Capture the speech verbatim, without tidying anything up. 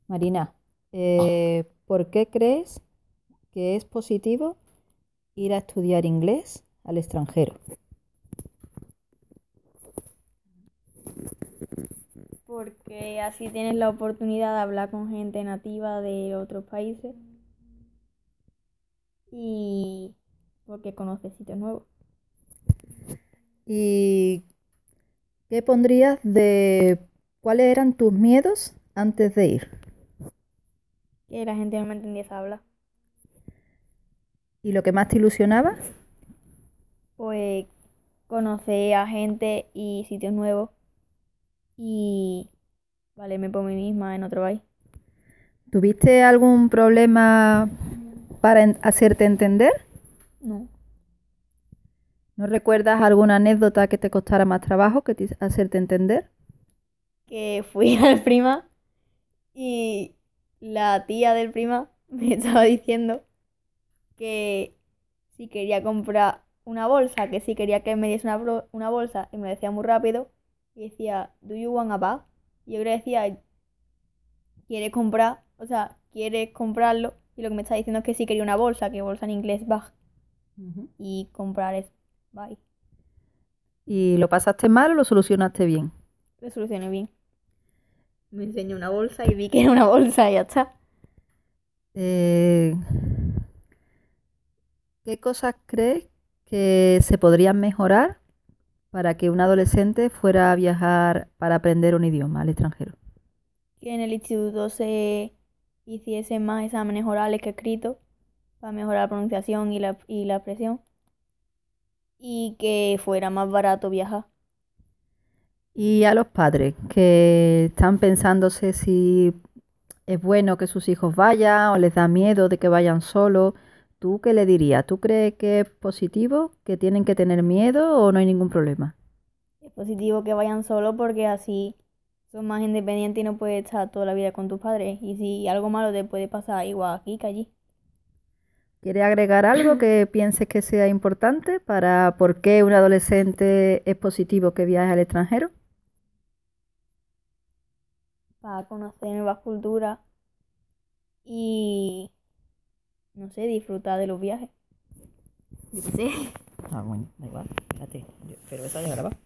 Marina, eh, ¿por qué crees que es positivo ir a estudiar inglés al extranjero? Porque así tienes la oportunidad de hablar con gente nativa de otros países y porque conoces sitios nuevos. ¿Y qué pondrías de cuáles eran tus miedos antes de ir? Que la gente no me entendiese hablar. ¿Y lo que más te ilusionaba? Pues conocer a gente y sitios nuevos y valerme por mí misma en otro país. ¿Tuviste algún problema para en- hacerte entender? No. ¿No recuerdas alguna anécdota que te costara más trabajo que te- hacerte entender? Que fui al prima y la tía del prima me estaba diciendo que si quería comprar una bolsa, que si quería que me diese una, bro- una bolsa y me lo decía muy rápido y decía, ¿Do you want a bag? Y yo le decía, ¿quieres comprar? O sea, ¿quieres comprarlo? Y lo que me está diciendo es que sí quería una bolsa, que bolsa en inglés bag Ujú. y comprar es bag. ¿Y lo pasaste mal o lo solucionaste bien? Lo solucioné bien. Me enseñó una bolsa y vi que era una bolsa y ya está. Eh, ¿Qué cosas crees que se podrían mejorar para que un adolescente fuera a viajar para aprender un idioma al extranjero? Que en el instituto se hiciesen más exámenes orales que escritos para mejorar la pronunciación y la, y la expresión y que fuera más barato viajar. Y a los padres que están pensándose si es bueno que sus hijos vayan o les da miedo de que vayan solos, ¿tú qué le dirías? ¿Tú crees que es positivo, que tienen que tener miedo o no hay ningún problema? Es positivo que vayan solos porque así son más independientes y no puedes estar toda la vida con tus padres. Y si algo malo te puede pasar igual aquí que allí. ¿Quiere agregar algo que pienses que sea importante para por qué un adolescente es positivo que viaje al extranjero? Para conocer nuevas culturas y, no sé, disfrutar de los viajes. Yo qué sé. Ah, bueno, da igual, espérate, yo- pero esa ya grabado.